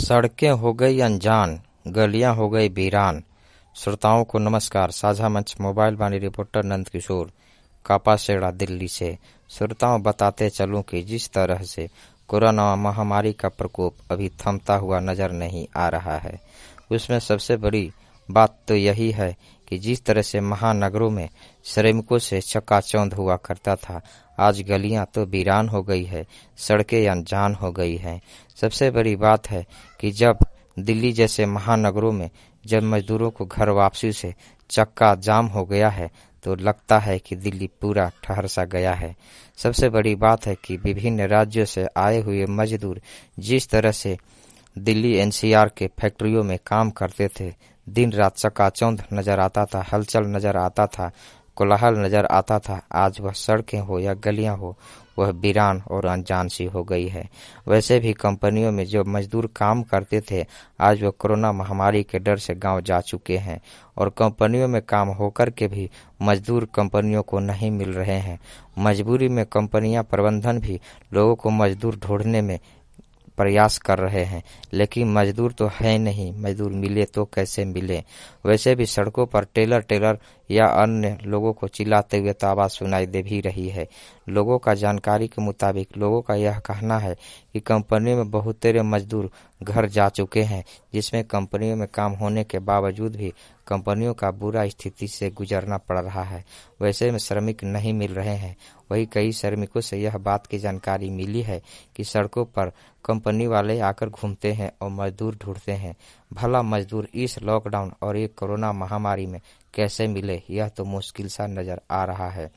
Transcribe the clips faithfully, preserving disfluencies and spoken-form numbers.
सड़कें हो गई अनजान, गलियां हो गई वीरान। श्रोताओं को नमस्कार। साझा मंच मोबाइल वाणी रिपोर्टर नंद किशोर, कापासेड़ा, दिल्ली से। श्रोताओं, बताते चलूं कि जिस तरह से कोरोना महामारी का प्रकोप अभी थमता हुआ नजर नहीं आ रहा है, उसमें सबसे बड़ी बात तो यही है कि जिस तरह से महानगरों में श्रमिकों से चकाचौंध हुआ करता था, आज गलियां तो वीरान हो गई है, सड़कें अनजान हो गई हैं। सबसे बड़ी बात है कि जब दिल्ली जैसे महानगरों में जब मजदूरों को घर वापसी से चक्का जाम हो गया है, तो लगता है कि दिल्ली पूरा ठहर सा गया है। सबसे बड़ी बात है कि विभिन्न राज्यों से आए हुए मजदूर जिस तरह से दिल्ली एनसीआर के फैक्ट्रियों में काम करते थे, दिन रात चकाचौंध नजर आता था, हलचल नजर आता था, कोलाहल नजर आता था। आज वह सड़कें हो या गलियां हो, वह वीरान और अनजान सी हो गई है। वैसे भी कंपनियों में जो मजदूर काम करते थे, आज वह कोरोना महामारी के डर से गांव जा चुके हैं और कंपनियों में काम होकर के भी मजदूर कंपनियों को नहीं मिल रहे हैं। मजबूरी में कंपनियां प्रबंधन भी लोगों को मजदूर ढूंढने में प्रयास कर रहे हैं, लेकिन मजदूर तो है नहीं। मजदूर मिले तो कैसे मिले। वैसे भी सड़कों पर टेलर टेलर या अन्य लोगों को चिल्लाते हुए तो आवाज सुनाई दे भी रही है। लोगों का जानकारी के मुताबिक लोगों का यह कहना है कि कंपनियों में बहुत तेरे मजदूर घर जा चुके हैं, जिसमें कंपनियों में काम होने के बावजूद भी कंपनियों का बुरा स्थिति से गुजरना पड़ रहा है। वैसे में श्रमिक नहीं मिल रहे हैं। वही कई श्रमिकों से यह बात की जानकारी मिली है कि सड़कों पर कंपनी वाले आकर घूमते हैं और मजदूर ढूंढते हैं। भला मजदूर इस लॉकडाउन और एक कोरोना महामारी में कैसे मिले, यह तो मुश्किल सा नजर आ रहा है।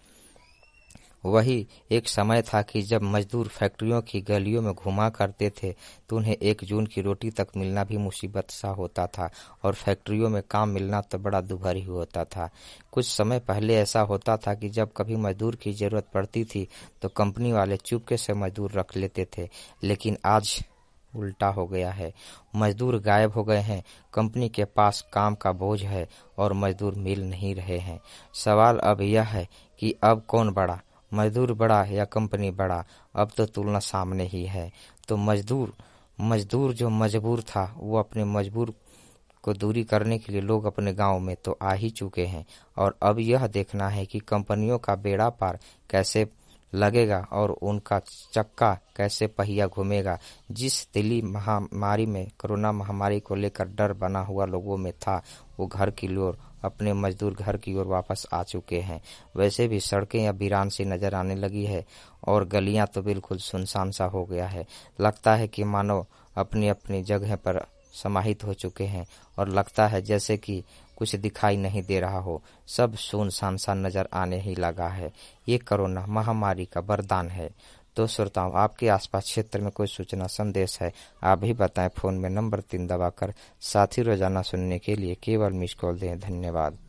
वही एक समय था कि जब मजदूर फैक्ट्रियों की गलियों में घुमा करते थे तो उन्हें एक जून की रोटी तक मिलना भी मुसीबत सा होता था और फैक्ट्रियों में काम मिलना तो बड़ा दुभरी होता था। कुछ समय पहले ऐसा होता था कि जब कभी मजदूर की जरूरत पड़ती थी तो कंपनी वाले चुपके से मजदूर रख लेते थे, लेकिन आज उल्टा हो गया है। मजदूर गायब हो गए हैं, कंपनी के पास काम का बोझ है और मजदूर मिल नहीं रहे हैं। सवाल अब यह है कि अब कौन बड़ा, मजदूर बड़ा या कंपनी बड़ा? अब तो तुलना सामने ही है। तो मजदूर मजदूर जो मजबूर था, वो अपने मजबूर को दूरी करने के लिए लोग अपने गांव में तो आ ही चुके हैं और अब यह देखना है कि कंपनियों का बेड़ा पार कैसे लगेगा और उनका चक्का कैसे पहिया घूमेगा। जिस दिल्ली महामारी में कोरोना महामारी को लेकर डर बना हुआ लोगों में था, वो घर की ओर अपने मजदूर घर की ओर वापस आ चुके हैं। वैसे भी सड़कें अब वीरान सी नजर आने लगी है और गलियां तो बिल्कुल सुनसान सा हो गया है। लगता है कि मानो अपनी अपनी जगह पर समाहित हो चुके हैं और लगता है जैसे कि कुछ दिखाई नहीं दे रहा हो। सब सुनसान सा नजर आने ही लगा है। ये कोरोना महामारी का वरदान है। तो श्रोताओं, आपके आसपास क्षेत्र में कोई सूचना संदेश है, आप भी बताएं। फोन में नंबर तीन दबाकर साथी रोजाना सुनने के लिए केवल मिस कॉल दें। धन्यवाद।